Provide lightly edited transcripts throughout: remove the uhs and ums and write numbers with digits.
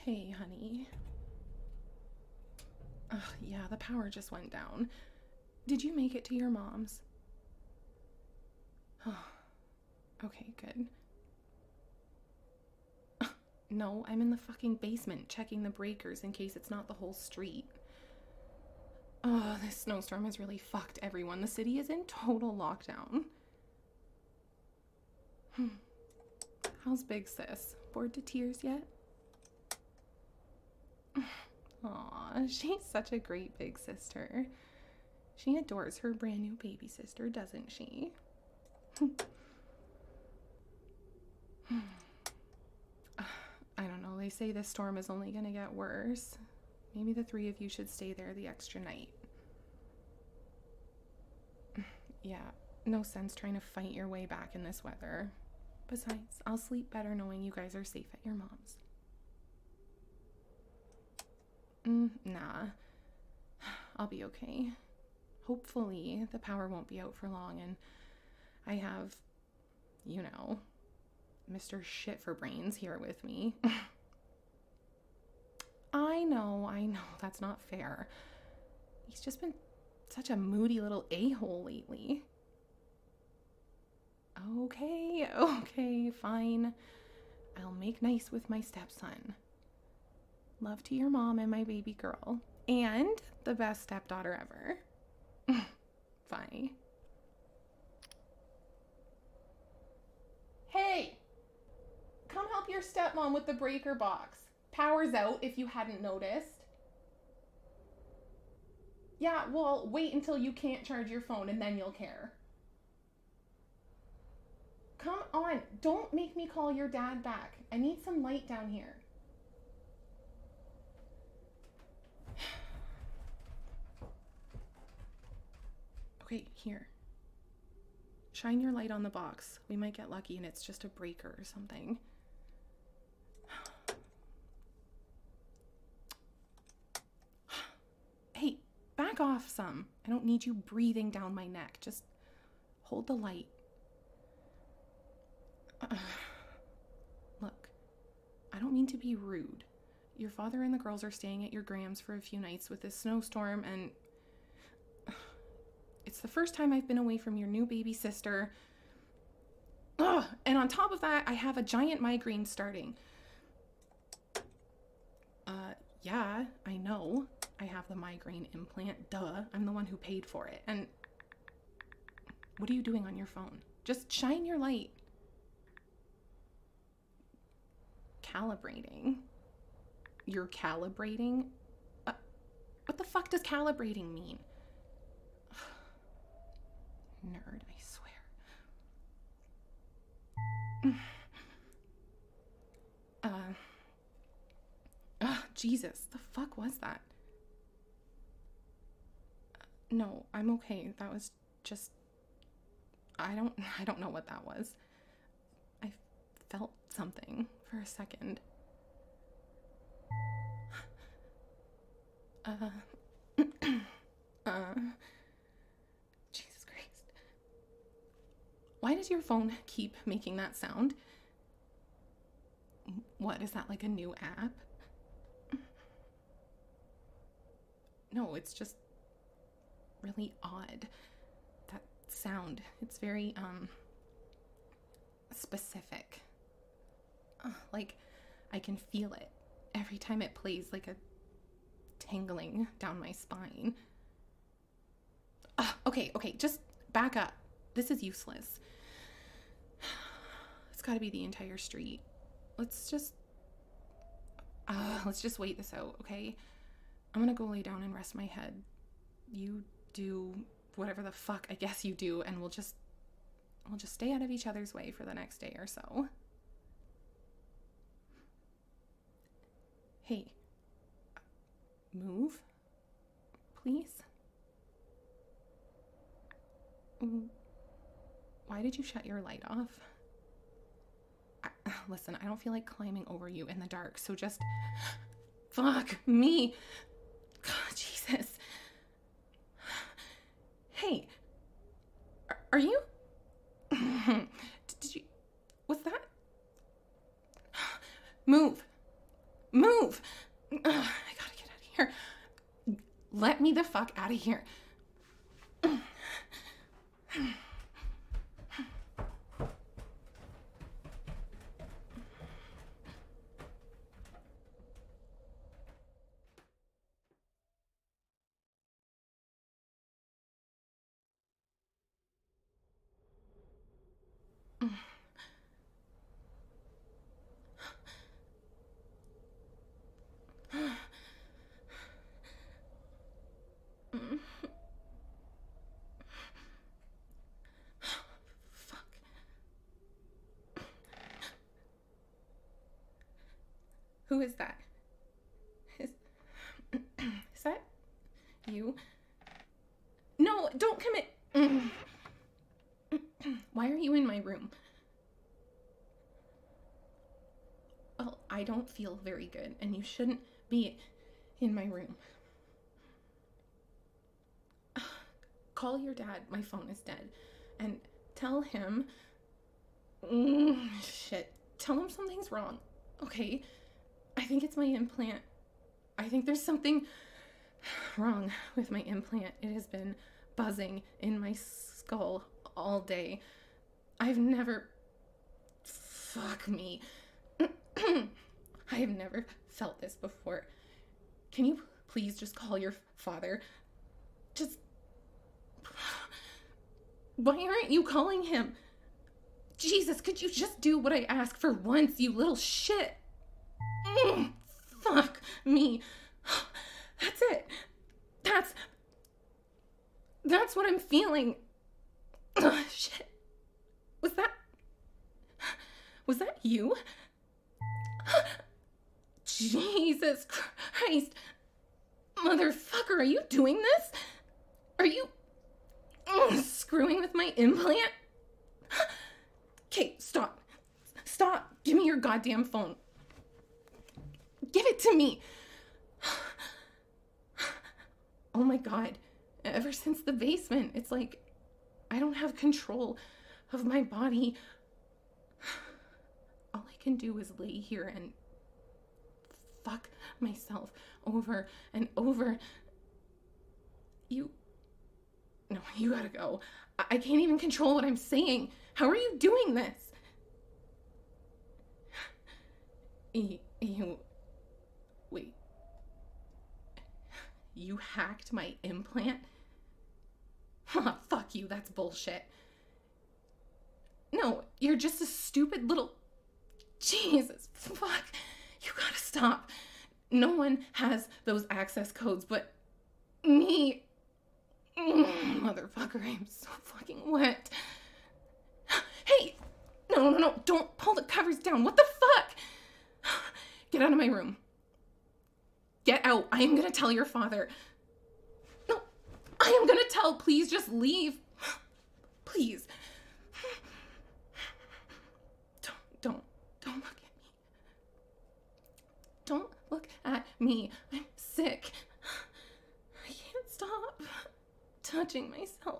Hey, honey. Ugh, yeah, the power just went down. Did you make it to your mom's? Okay, good. No, I'm in the fucking basement checking the breakers in case it's not the whole street. Oh, this snowstorm has really fucked everyone. The city is in total lockdown. How's big sis? Bored to tears yet? Aw, she's such a great big sister. She adores her brand new baby sister, doesn't she? I don't know, they say this storm is only gonna get worse. Maybe the three of you should stay there the extra night. Yeah, no sense trying to fight your way back in this weather. Besides, I'll sleep better knowing you guys are safe at your mom's. Nah. I'll be okay. Hopefully, the power won't be out for long and I have, you know, Mr. Shit for Brains here with me. I know, that's not fair. He's just been such a moody little a-hole lately. Okay, fine. I'll make nice with my stepson. Love to your mom and my baby girl. And the best stepdaughter ever. Bye. Hey! Come help your stepmom with the breaker box. Power's out if you hadn't noticed. Yeah, well, wait until you can't charge your phone and then you'll care. Come on, don't make me call your dad back. I need some light down here. Okay, here. Shine your light on the box. We might get lucky and it's just a breaker or something. Hey, back off some. I don't need you breathing down my neck. Just hold the light. Look, I don't mean to be rude. Your father and the girls are staying at your Grams for a few nights with this snowstorm, and it's the first time I've been away from your new baby sister. Ugh, and on top of that, I have a giant migraine starting. Yeah, I know. I have the migraine implant. Duh, I'm the one who paid for it. And what are you doing on your phone? Just shine your light. Calibrating? You're calibrating? What the fuck does calibrating mean? Nerd, I swear. Jesus, the fuck was that? No, I'm okay. That was just... I don't know what that was. I felt something for a second. Jesus Christ. Why does your phone keep making that sound? What, is that like a new app? No, it's just really odd. That sound, it's very, specific. Like, I can feel it every time it plays, like a tingling down my spine. Okay, just back up. This is useless. It's gotta be the entire street. Let's just wait this out, okay? I'm gonna go lay down and rest my head. You do whatever the fuck I guess you do, and we'll just stay out of each other's way for the next day or so. Hey, move, please. Why did you shut your light off? Listen, I don't feel like climbing over you in the dark, so just... Fuck me. God, Jesus. Hey, are you... Did you... What's that? Move. let me the fuck out of here. Fuck. Who is that? Is that you? No, don't commit. Why are you in my room? Well, I don't feel very good, and you shouldn't be in my room. Call your dad. My phone is dead. And tell him... shit. Tell him something's wrong. Okay? I think it's my implant. I think there's something wrong with my implant. It has been buzzing in my skull all day. I've never... Fuck me. I have never felt this before. Can you please just call your father? Just... Why aren't you calling him? Jesus, could you just do what I ask for once, you little shit? Fuck me. That's it. That's what I'm feeling. Shit. Was that you? Jesus Christ. Motherfucker, are you doing this? Are you screwing with my implant? Okay, stop. Stop. Give me your goddamn phone. Give it to me. Oh my God. Ever since the basement, it's like I don't have control of my body. All I can do is lay here and fuck myself over and over. No, you gotta go. I can't even control what I'm saying. How are you doing this? Wait. You hacked my implant? Fuck you, that's bullshit. No, you're just a stupid little... Jesus, fuck. You gotta stop. No one has those access codes but me. Motherfucker, I'm so fucking wet. Hey! No, don't pull the covers down. What the fuck? Get out of my room. Get out. I am gonna tell your father. No, I am gonna tell. Please just leave. Please. Don't look at me. Don't look at me. I'm sick. I can't stop touching myself.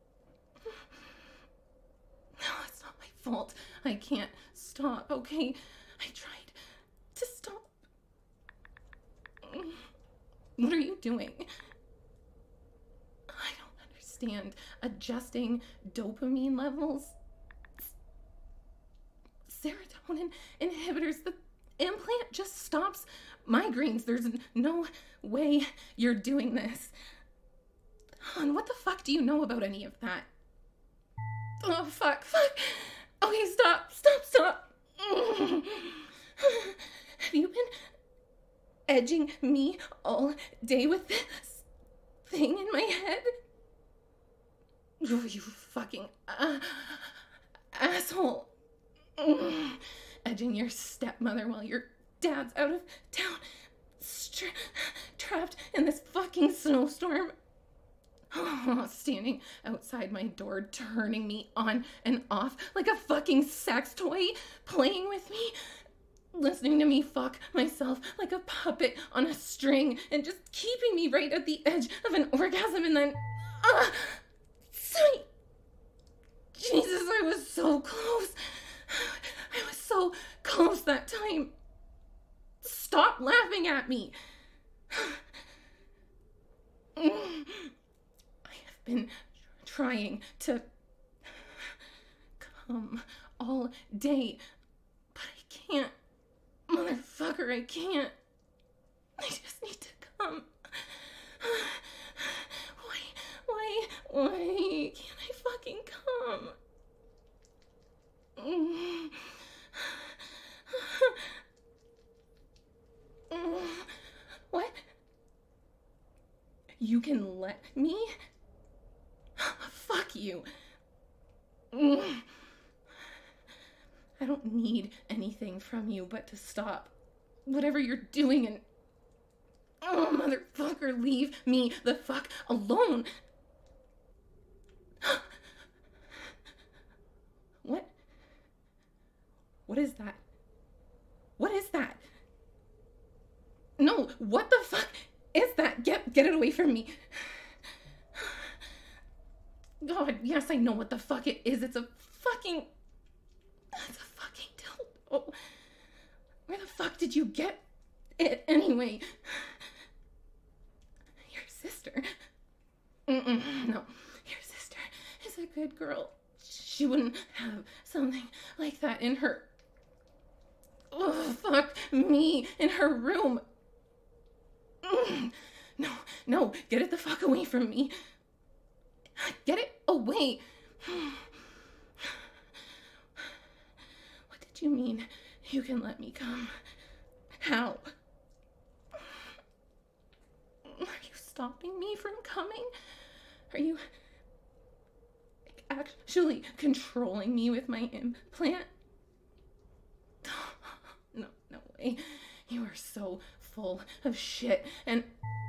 No, it's not my fault. I can't stop, okay? I tried to stop. What are you doing? I don't understand. Adjusting dopamine levels? Serotonin inhibitors. The implant just stops migraines. There's no way you're doing this. Hon, what the fuck do you know about any of that? Oh, fuck. Okay, stop. Have you been edging me all day with this thing in my head? Oh, you fucking asshole. Edging your stepmother while your dad's out of town, trapped in this fucking snowstorm. Standing outside my door, turning me on and off like a fucking sex toy, playing with me, listening to me fuck myself like a puppet on a string, and just keeping me right at the edge of an orgasm, and then, sweet Jesus, I was so close. I was so close that time. Stop laughing at me. I have been trying to come all day, but I can't. Motherfucker, I can't. I just need to come. Why can't I fucking come? What? You can let me? Fuck you. I don't need anything from you but to stop whatever you're doing and... Oh, motherfucker, leave me the fuck alone. What? What is that? What is that? No, what the fuck is that? Get it away from me. God, yes, I know what the fuck it is. It's a fucking dildo. Where the fuck did you get it anyway? Your sister. No, your sister is a good girl. She wouldn't have something like that in her... Oh, fuck me, in her room. No, get it the fuck away from me. Get it away. What did you mean you can let me come? How? Are you stopping me from coming? Are you actually controlling me with my implant? No way. You are so full of shit and...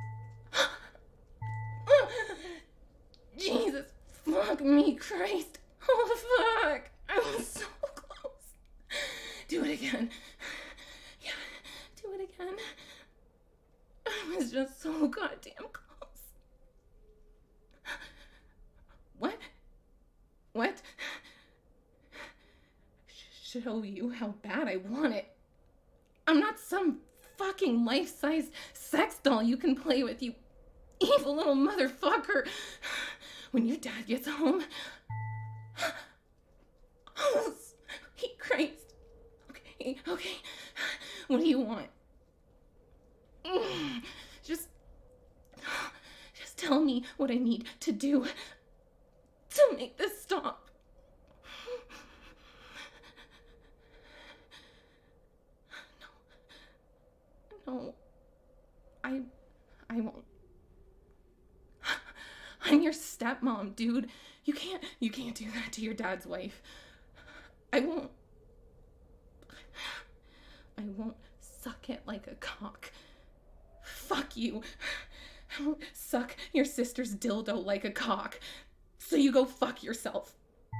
Jesus, fuck me, Christ. Oh, fuck. I was so close. Do it again. Yeah, do it again. I was just so goddamn close. What? Show you how bad I want it. I'm not some fucking life-sized sex doll you can play with, you evil little motherfucker. When your dad gets home... Oh, sweet Christ. Okay. What do you want? Just tell me what I need to do to make this stop. No. I won't. I'm your stepmom, dude. You can't do that to your dad's wife. I won't suck it like a cock. Fuck you. I won't suck your sister's dildo like a cock. So you go fuck yourself.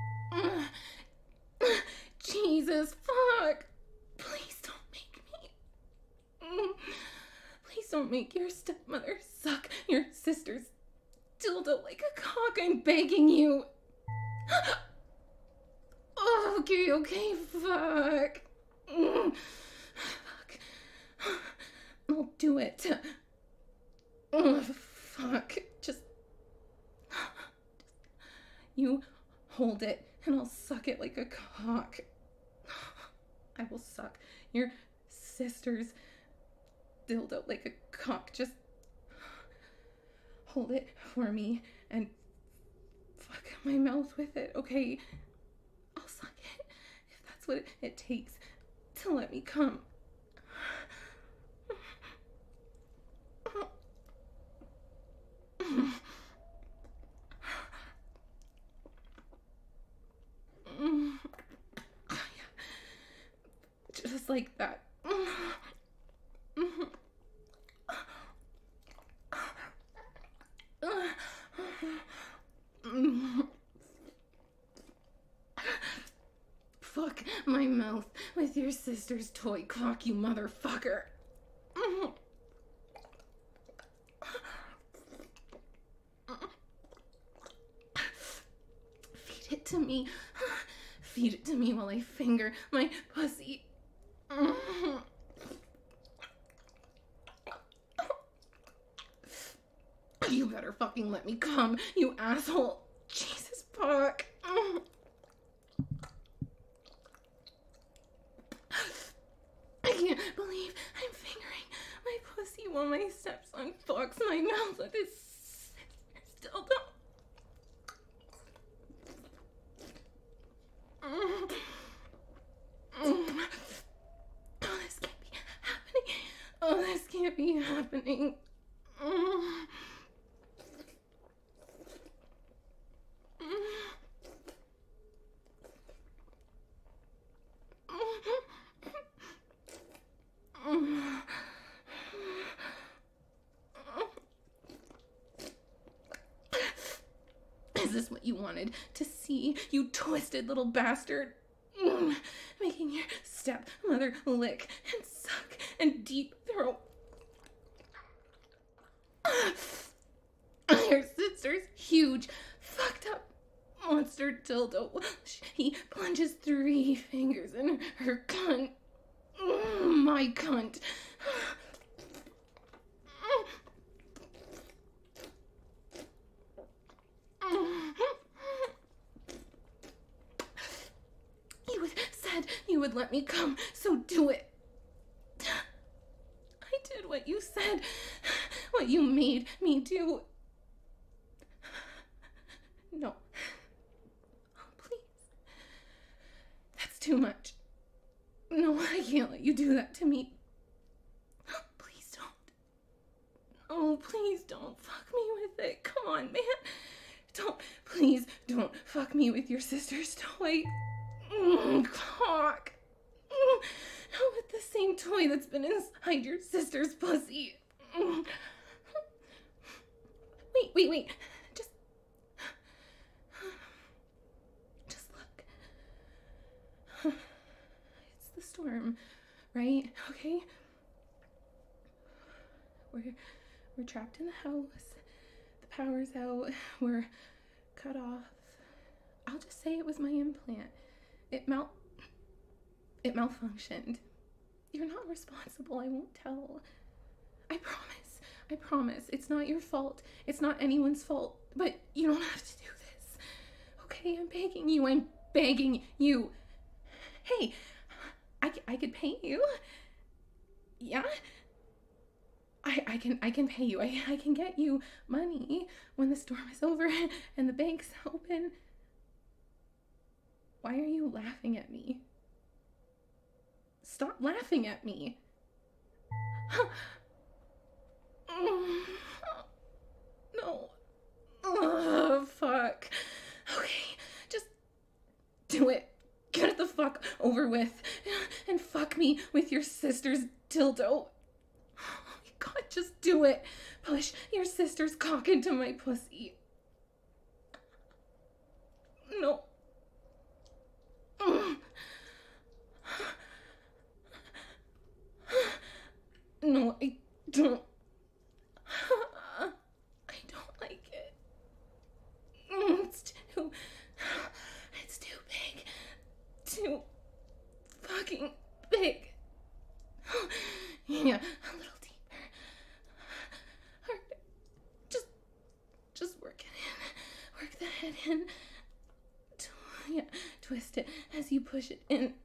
Jesus, fuck. Please don't make me. Please don't make your stepmother suck your sister's dildo like a cock. I'm begging you. Oh, okay, fuck. Fuck. I'll do it. Oh, fuck. Just you hold it and I'll suck it like a cock. I will suck your sister's dildo like a cock. Just hold it for me and fuck my mouth with it, okay? I'll suck it if that's what it takes to let me come. Just like that. Fuck my mouth with your sister's toy cock, you motherfucker. Feed it to me. Feed it to me while I finger my pussy. You better better fucking let me come, you asshole. Jesus fuck. I can't believe I'm fingering my pussy while my stepson fucks my mouth with his dildo. Oh, this can't be happening. Oh, this can't be happening. Is this what you wanted to see, you twisted little bastard? Making your stepmother lick and suck and deep throat your sister's huge, fucked up monster dildo. He plunges 3 fingers in her cunt. My cunt. You said you would let me come, so do it. I did what you said, what you made me do. No. Oh, please. That's too much. No, I can't let you do that to me. Please don't. Oh, please don't fuck me with it. Come on, man. Please don't fuck me with your sister's toy. Cock. Not with the same toy that's been inside your sister's pussy. Wait. Just look. It's the storm, right? Okay? We're trapped in the house. The power's out. We're cut off. I'll just say it was my implant. It malfunctioned. You're not responsible. I won't tell. I promise. It's not your fault. It's not anyone's fault. But you don't have to do this. Okay, I'm begging you. Hey, I could pay you. Yeah? I can pay you. I can get you money when the storm is over and the bank's open. Why are you laughing at me? Stop laughing at me. No. Oh, fuck. Okay, just do it. Get it the fuck over with. And fuck me with your sister's dildo. Oh my God, just do it. Push your sister's cock into my pussy. No. No, I don't. I don't like it. It's too big. Too fucking big. Yeah, a little deeper. Harder. Just work it in. Work the head in. Twist it as you push it in.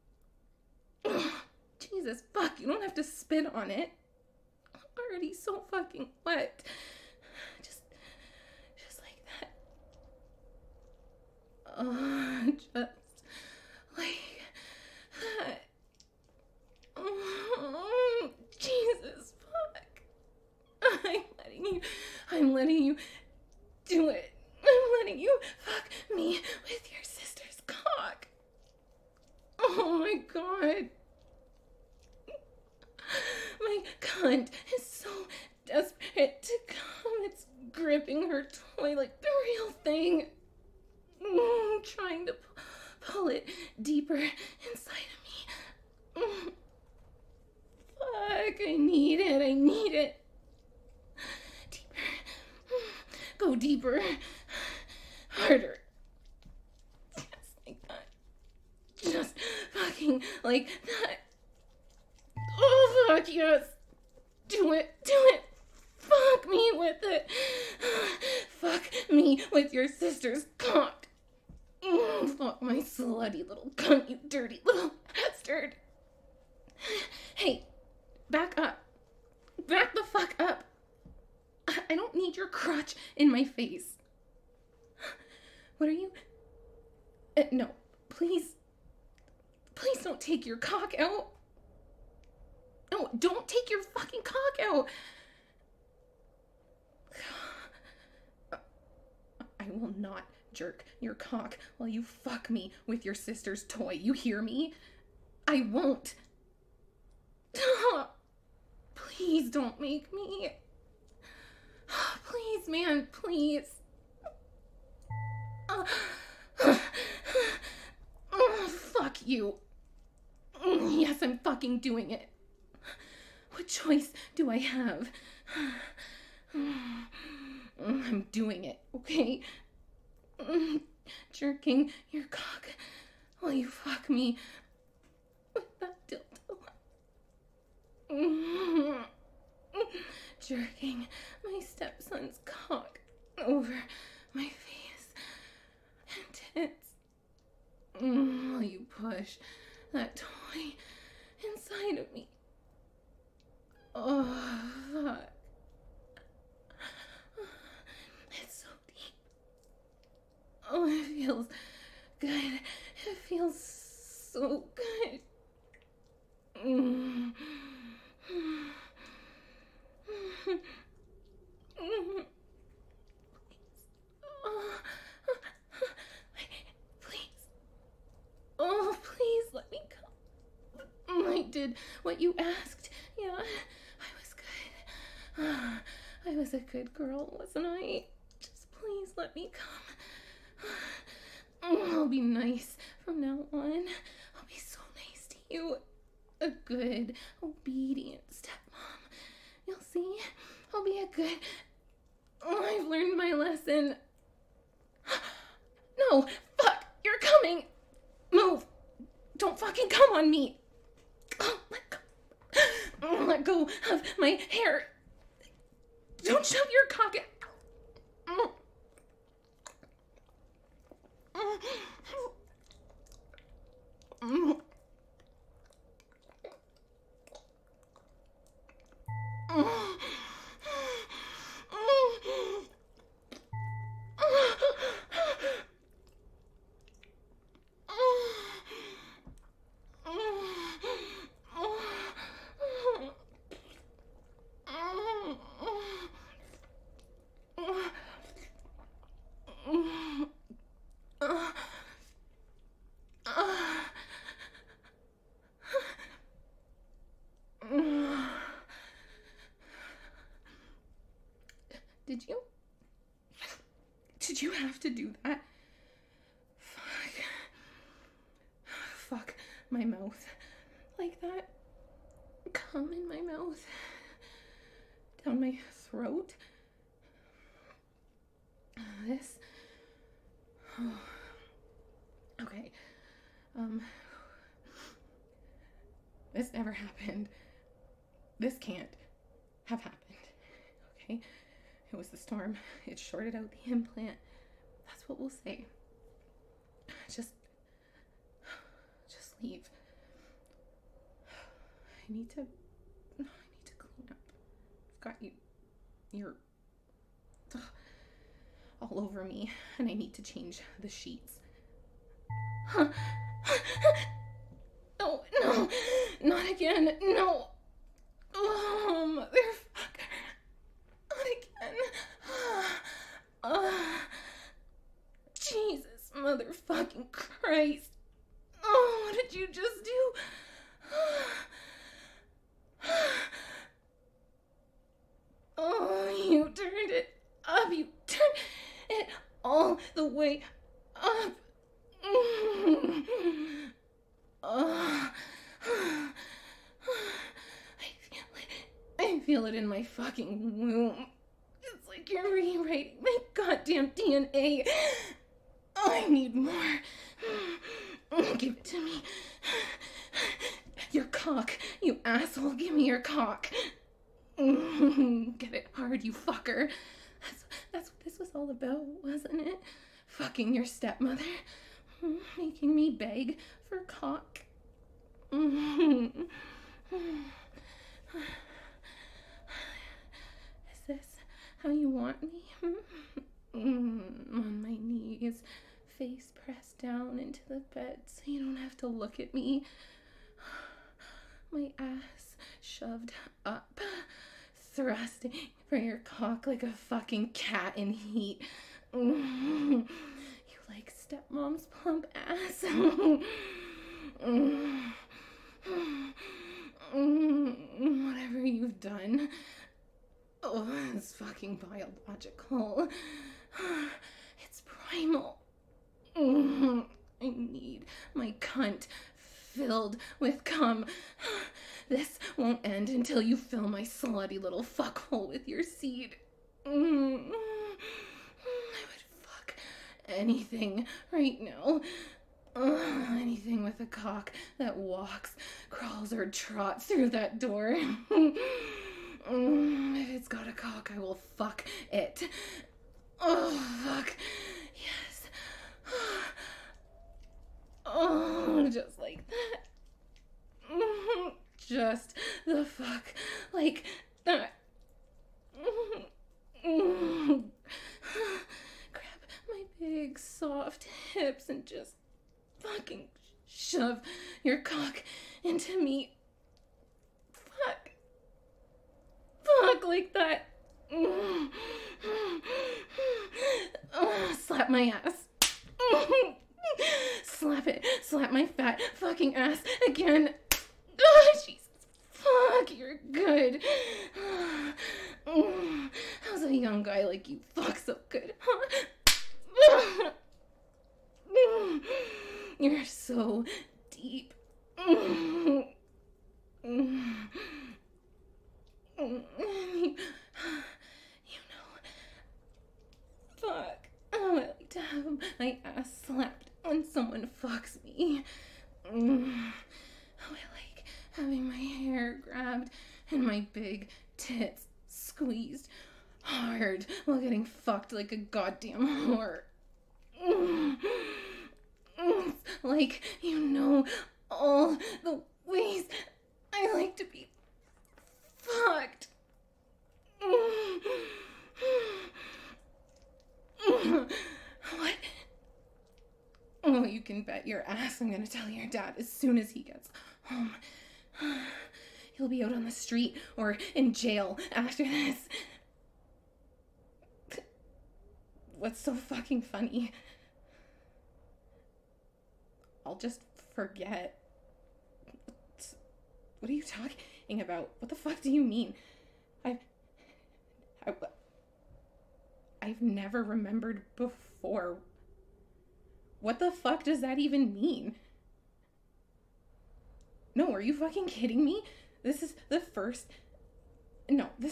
Jesus, fuck, you don't have to spit on it. I'm already so fucking wet. Just like that. Just like that. Jesus, fuck. I'm letting you do it. I'm letting you fuck me with your sister's cock. Oh my God. My cunt is so desperate to come. It's gripping her toy like the real thing. Trying to pull it deeper inside of me. Fuck, I need it. Deeper. Go deeper. Harder. Just like that. Just fucking like that. Oh, fuck, yes. Do it. Fuck. Fuck me with it. Fuck me with your sister's cock. Fuck my slutty little cunt, you dirty little bastard. Hey, back up. Back the fuck up. I don't need your crotch in my face. What are you... no, please. Please don't take your cock out. No, don't take your fucking cock out. I will not jerk your cock while you fuck me with your sister's toy. You hear me? I won't. Please don't make me. Please, man, please. Fuck you. Yes, I'm fucking doing it. What choice do I have? I'm doing it, okay? Jerking your cock while you fuck me with that dildo. Jerking my stepson's cock over my face and tits while you push that toy inside of me. Oh, fuck. It's so deep. Oh, it feels good. It feels so good. Please. Oh, please let me come. I did what you asked. Yeah, I was good. I was a good girl, wasn't I? Just please let me come. I'll be nice from now on. I'll be so nice to you. A good, obedient stepmom. You'll see. I'll be a good... I've learned my lesson. No, fuck, you're coming. Move. Don't fucking come on me. Oh, let go of my hair. Don't shove your cock out. Did you have to do that? Fuck my mouth like that. Cum in my mouth. Down my throat. This. Oh. Okay. This never happened. This can't have happened. Okay? It was the storm. It shorted out the implant. That's what we'll say. Just leave. I need to clean up. I've got you're all over me, and I need to change the sheets. Oh, no, not again. No. Oh, motherfucker. Not again. Jesus motherfucking Christ. Oh, what did you just do? Oh, you turned it up. You turned it all the way up. I feel it in my fucking womb. It's like you're rewriting my goddamn DNA. I need more. Give it to me. Your cock, you asshole. Give me your cock. Get it hard, you fucker. That's what this was all about, wasn't it? Fucking your stepmother. Making me beg for cock. Is this how you want me? On my knees, face pressed down into the bed so you don't have to look at me. My ass shoved up, thrusting for your cock like a fucking cat in heat. You like stepmom's plump ass? Whatever you've done. Oh, it's fucking biological. It's primal. I need my cunt filled with cum. This won't end until you fill my slutty little fuckhole with your seed. I would fuck anything right now. Anything with a cock that walks, crawls, or trots through that door. If it's got a cock, I will fuck it. Oh, fuck. Yes. Oh, just like that. Just the fuck like that. Grab my big, soft hips and just fucking shove your cock into me. Fuck. Fuck like that. Slap my ass. Slap it. Slap my fat fucking ass again. Oh, Jesus. Fuck, you're good. How's a young guy like you fuck so good, huh? You're so deep. You know, fuck. Oh, I like to have my ass slapped when someone fucks me. Oh, I like having my hair grabbed and my big tits squeezed hard while getting fucked like a goddamn whore. Like, you know, all the ways I like to be fucked. What? Oh, you can bet your ass I'm gonna tell your dad as soon as he gets home. He'll be out on the street or in jail after this. What's so fucking funny? I'll just forget. What are you talking about? What the fuck do you mean? I've never remembered before. What the fuck does that even mean? No, are you fucking kidding me? This is the first... No, this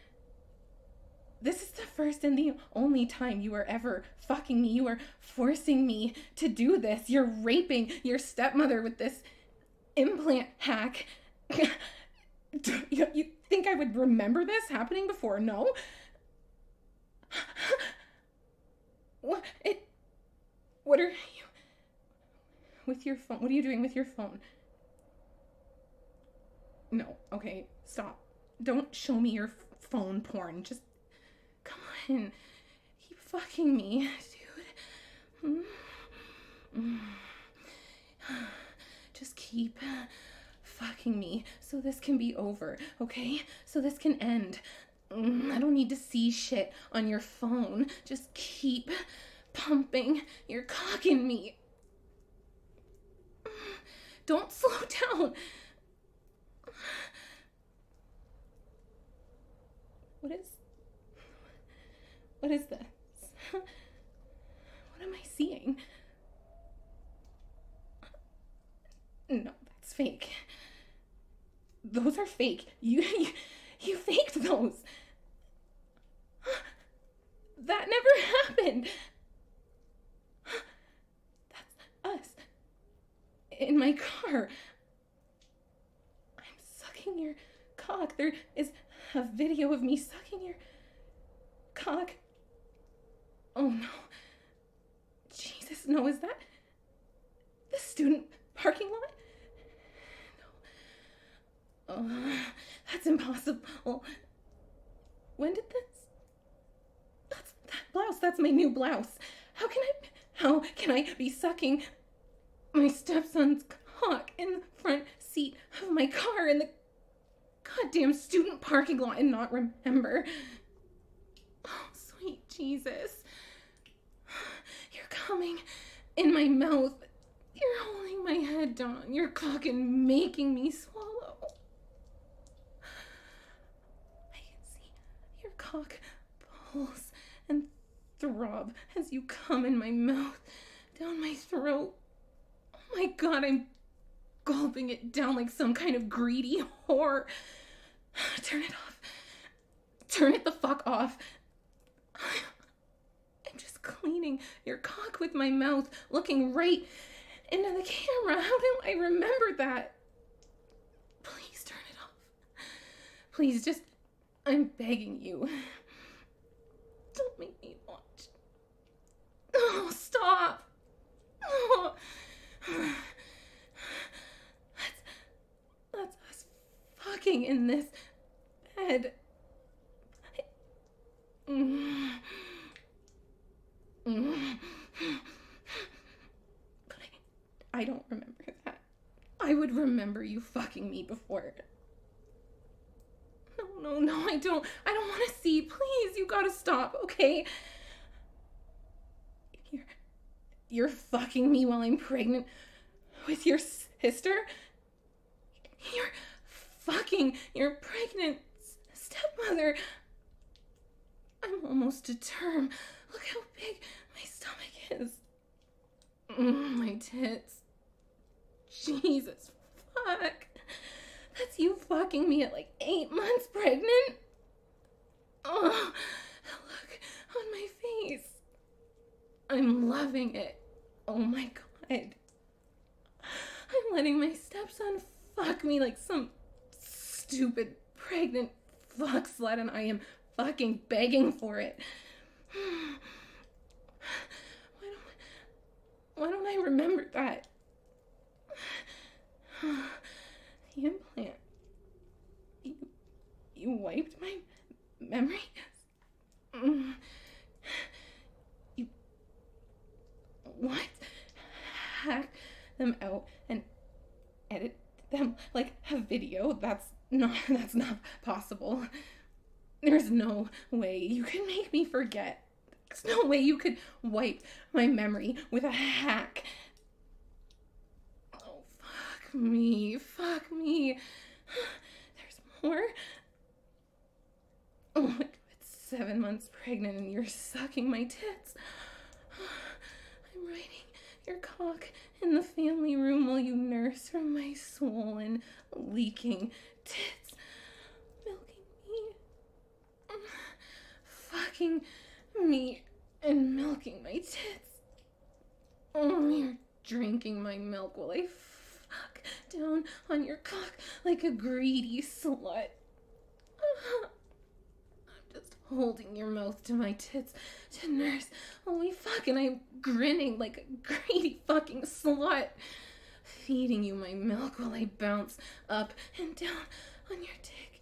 is the first and the only time you are ever fucking me. You are forcing me to do this. You're raping your stepmother with this implant hack. You think I would remember this happening before? No? What are you... With your phone? What are you doing with your phone? No, okay, stop. Don't show me your phone porn. Just... Come on. Keep fucking me, dude. Just keep fucking me so this can be over, okay? So this can end. I don't need to see shit on your phone. Just keep pumping your cock in me. Don't slow down. What is this? What am I seeing? No, that's fake. Those are fake. You faked those. That never happened. That's us. In my car. I'm sucking your cock. There is a video of me sucking your cock. Oh no. Jesus, no, is that the student parking lot? No. Oh, that's impossible. When did this? That's that blouse. That's my new blouse. How can I be sucking my stepson's cock in the front seat of my car in the goddamn student parking lot and not remember? Oh, sweet Jesus. You're coming in my mouth. You're holding my head down on your cock and making me swallow. I can see your cock pulse and throb as you come in my mouth, down my throat. Oh my God, I'm gulping it down like some kind of greedy whore. Turn it off. Turn it the fuck off. I'm just cleaning your cock with my mouth, looking right into the camera. How do I remember that? Please turn it off. Please, just, I'm begging you. Don't make me watch. Oh, stop. Oh. That's us fucking in this bed. But I don't remember that. I would remember you fucking me before. No, I don't want to see. Please, you gotta stop, okay? You're fucking me while I'm pregnant with your sister? You're fucking your pregnant stepmother. I'm almost to term. Look how big my stomach is. My tits. Jesus, fuck. That's you fucking me at like 8 months pregnant? Oh, look on my face. I'm loving it. Oh my God. I'm letting my stepson fuck me like some stupid pregnant fuck slut, and I am fucking begging for it. Why don't I remember that? The implant. You wiped my memory? You what? Hack them out and edit them like a video? That's not possible. There's no way you can make me forget. There's no way you could wipe my memory with a hack. Oh, fuck me. There's more? Oh my God, it's 7 months pregnant and you're sucking my tits. I'm writing your cock in the family room while you nurse from my swollen, leaking tits. Milking me. Fucking me and milking my tits. Oh, you're drinking my milk while I fuck down on your cock like a greedy slut. I'm just holding your mouth to my tits to nurse while we fuck, and I'm grinning like a greedy fucking slut, feeding you my milk while I bounce up and down on your dick.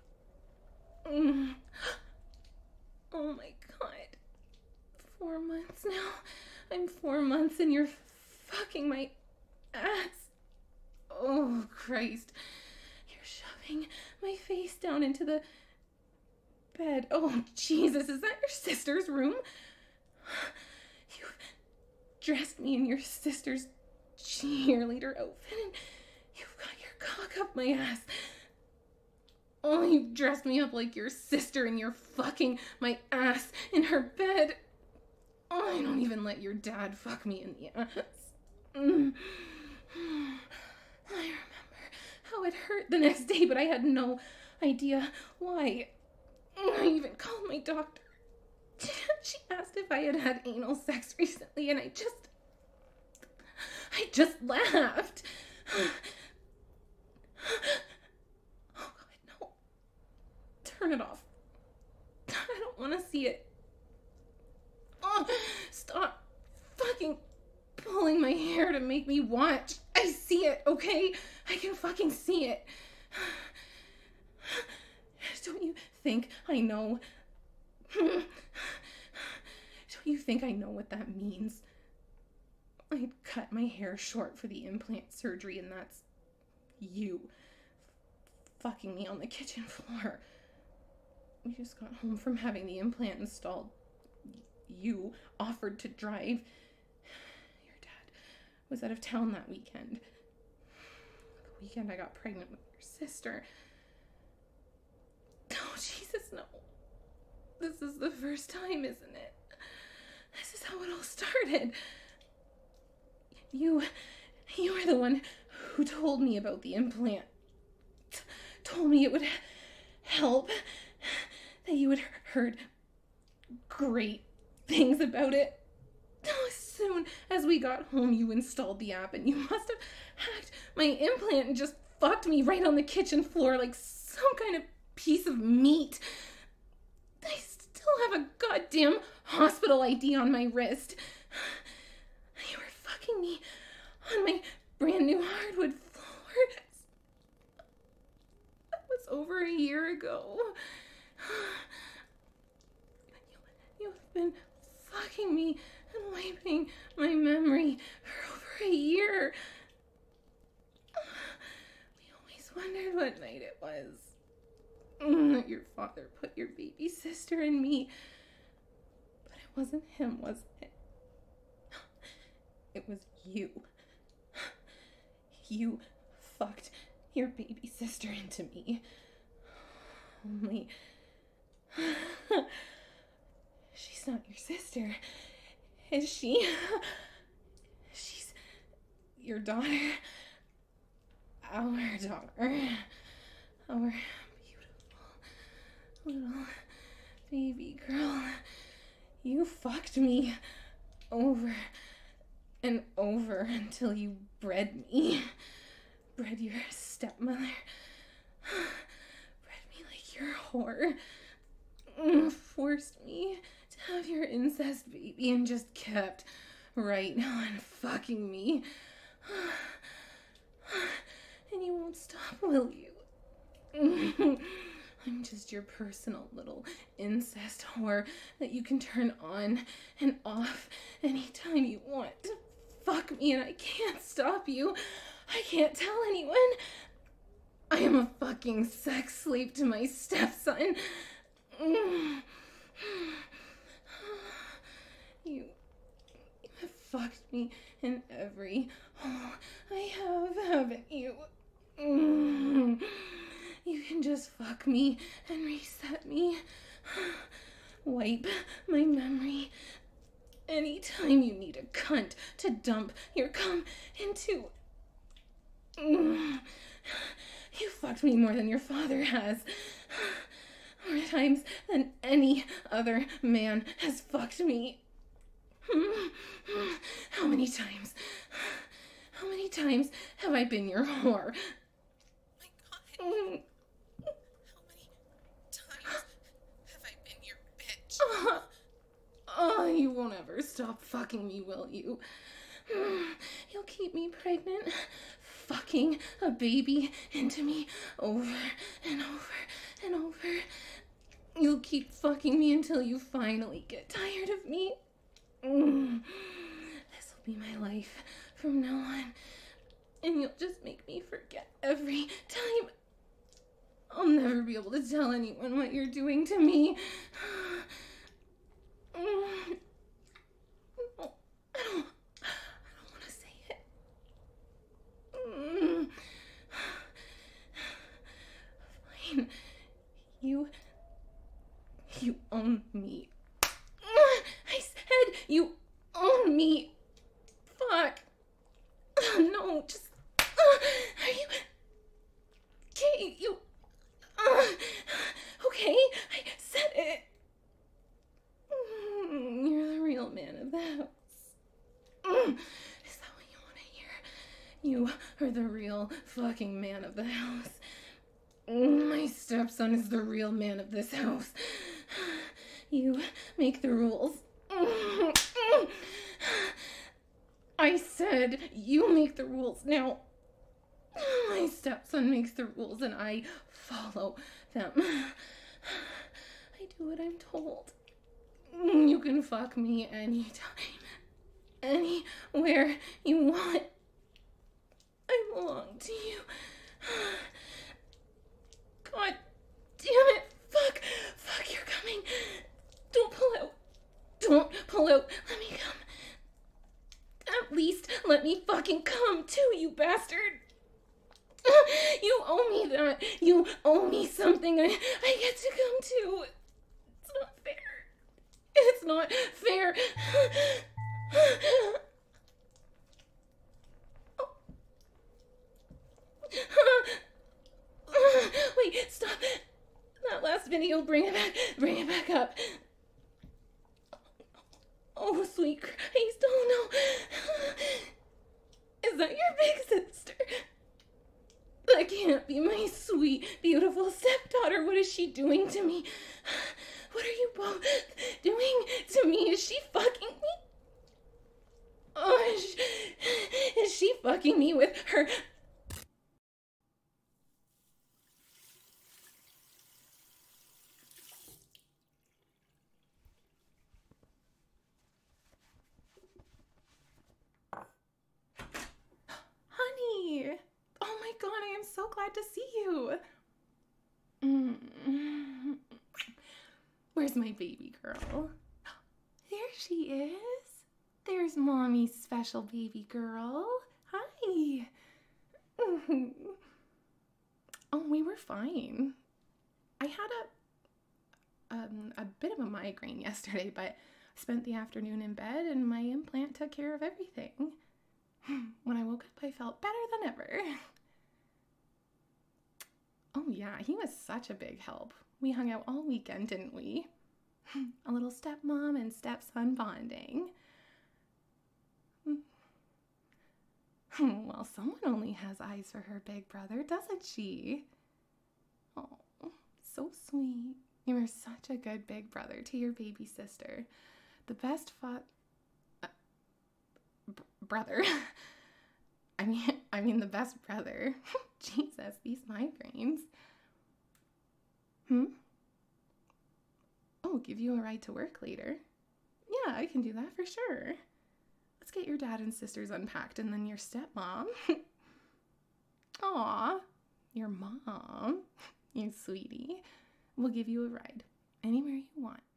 Oh my God. 4 months now. I'm 4 months and you're fucking my ass. Oh, Christ. You're shoving my face down into the bed. Oh, Jesus, is that your sister's room? You've dressed me in your sister's cheerleader outfit and you've got your cock up my ass. Oh, you dressed me up like your sister and you're fucking my ass in her bed. Oh, I don't even let your dad fuck me in the ass. I remember how it hurt the next day, but I had no idea why. I even called my doctor. She asked if I had had anal sex recently, and I just laughed. Oh God, no. Turn it off. I don't want to see it. Oh, stop fucking pulling my hair to make me watch. I see it, okay? I can fucking see it. Don't you think I know? Don't you think I know what that means? I'd cut my hair short for the implant surgery, and that's you fucking me on the kitchen floor. We just got home from having the implant installed. You offered to drive. Your dad was out of town that weekend. The weekend I got pregnant with your sister. Oh, Jesus, no. This is the first time, isn't it? This is how it all started. You were the one who told me about the implant. Told me it would help. That you had heard great things about it. As soon as we got home, you installed the app, and you must have hacked my implant and just fucked me right on the kitchen floor like some kind of piece of meat. I still have a goddamn hospital ID on my wrist. You were fucking me on my brand new hardwood floors. That was over a year ago. You've been fucking me and wiping my memory for over a year. We always wondered what night it was. That your father put your baby sister in me. But it wasn't him, was it? It was you. You fucked your baby sister into me. Only... she's not your sister, is she? She's your daughter. Our daughter. Our beautiful little baby girl. You fucked me over and over until you bred me. Bred your stepmother. Bred me like your whore. Forced me to have your incest baby and just kept right on fucking me. And you won't stop, will you? I'm just your personal little incest whore that you can turn on and off anytime you want to fuck me, and I can't stop you. I can't tell anyone. I am a fucking sex slave to my stepson. You have fucked me in every hole I have, haven't you? You can just fuck me and reset me. Wipe my memory. Anytime you need a cunt to dump your cum into. You fucked me more than your father has. More times than any other man has fucked me. How many times? How many times have I been your whore? My God. How many times have I been your bitch? Oh, you won't ever stop fucking me, will you? You'll keep me pregnant, fucking a baby into me over and over and over. You'll keep fucking me until you finally get tired of me. This will be my life from now on, and you'll just make me forget every time. I'll never be able to tell anyone what you're doing to me. No, I don't want to say it. Fine. You own me. I said you own me. Fuck. No, just... are you... okay, you... okay, I said it. You're the real man of the house. Is that what you want to hear? You are the real fucking man of the house. My stepson is the real man of this house. You make the rules. I said you make the rules. Now, my stepson makes the rules and I follow them. I do what I'm told. You can fuck me anytime, anywhere you want. I belong to you. God damn it. Fuck, you're coming. Don't pull out. Let me come. At least let me fucking come too, you bastard. You owe me that. You owe me something. I get to come too. It's not fair. It's not fair. Wait, stop. That last video, bring it back up. Oh, sweet Christ, oh no. Is that your big sister? That can't be my sweet, beautiful stepdaughter. What is she doing to me? What are you both doing to me? Is she fucking me? Oh, is she fucking me with her... Honey! Oh my god, I am so glad to see you. Where's my baby girl? There she is. There's Mommy's special baby girl. Hi. Oh, we were fine. I had a bit of a migraine yesterday, but I spent the afternoon in bed and my implant took care of everything. When I woke up, I felt better than ever. Oh yeah, he was such a big help. We hung out all weekend, didn't we? A little stepmom and stepson bonding. Well, someone only has eyes for her big brother, doesn't she? Oh, so sweet. You are such a good big brother to your baby sister. The best brother. I mean the best brother. Jesus, these migraines. Oh, give you a ride to work later. Yeah, I can do that for sure. Let's get your dad and sisters unpacked and then your stepmom. Aw, your mom, you sweetie, will give you a ride anywhere you want.